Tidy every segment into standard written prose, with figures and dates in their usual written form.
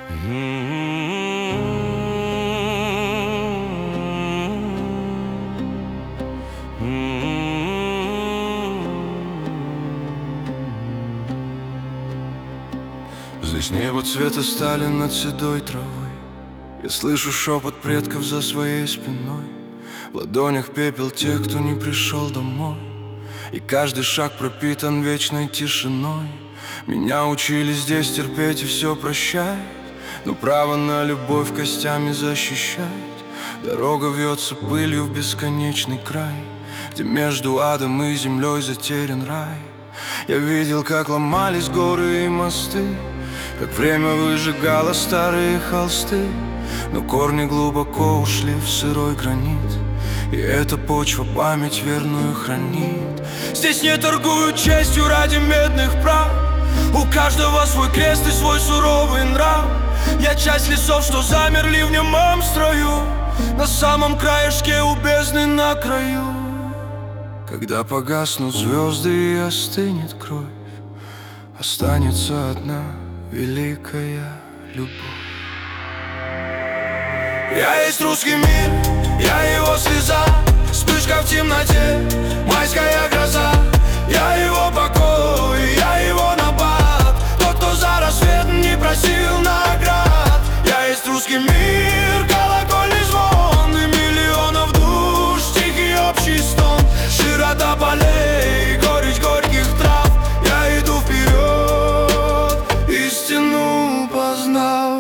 Здесь небо цвета стали над седой травой. Я слышу шепот предков за своей спиной. В ладонях пепел тех, кто не пришел домой. И каждый шаг пропитан вечной тишиной. Меня учили здесь терпеть и все прощать, но право на любовь костями защищать. Дорога вьется пылью в бесконечный край, где между адом и землей затерян рай. Я видел, как ломались горы и мосты, как время выжигало старые холсты, но корни глубоко ушли в сырой гранит, и эта почва память верную хранит. Здесь не торгуют честью ради медных прав, у каждого свой крест и свой суровый нрав. Я часть лесов, что замерли в немом строю, на самом краешке у бездны на краю. Когда погаснут звезды и остынет кровь, останется одна великая любовь. Я есть русский мир, я его слеза, вспышка в темноте, майская гроза. Я его покой, я его набат, тот, кто за рассвет не просил наград. Я есть русский мир, колокольный звон и миллионов душ, тихий общий стон. Широта полей, горечь горьких трав. Я иду вперед, истину познав.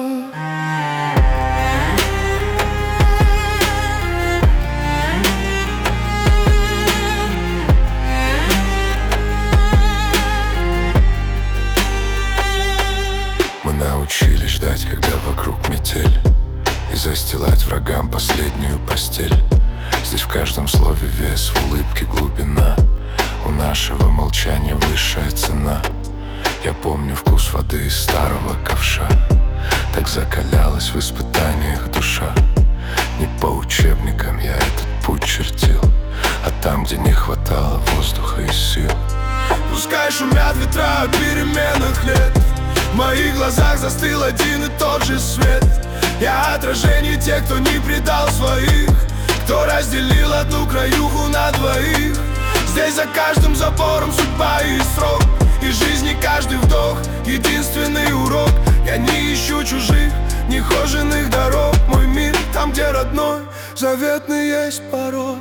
Научились ждать, когда вокруг метель, и застилать врагам последнюю постель. Здесь в каждом слове вес, в улыбке глубина, у нашего молчания высшая цена. Я помню вкус воды из старого ковша, так закалялась в испытаниях душа. Не по учебникам я этот путь чертил, а там, где не хватало воздуха и сил. Пускай шумят ветра от переменных лет, в моих глазах застыл один и тот же свет. Я отражение тех, кто не предал своих, кто разделил одну краюху на двоих. Здесь за каждым забором судьба и срок, и жизни каждый вдох единственный урок. Я не ищу чужих, нехоженных дорог. Мой мир там, где родной, заветный есть порог.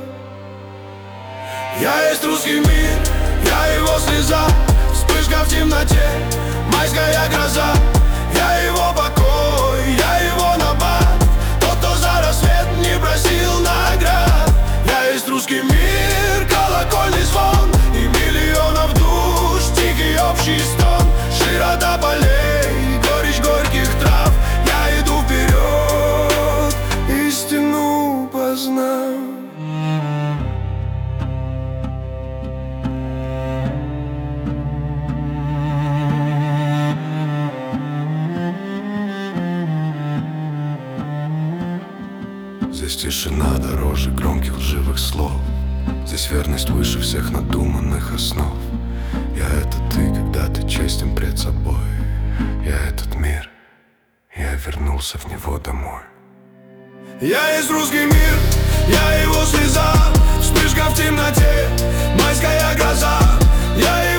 Я есть русский мир, я его слеза, вспышка в темноте, майская гроза. Я его покой, я его набат, тот, кто за рассвет не просил наград. Я есть русский мир, колокольный звон и миллионов душ, тихий общий стон. Широта полей, горечь горьких трав. Я иду вперед, истину познав. Здесь тишина дороже громких лживых слов, здесь верность выше всех надуманных основ. Я — это ты, когда ты честен пред собой. Я — этот мир, я вернулся в него домой. Я есть русский мир, я его слеза, вспышка в темноте, майская гроза. Я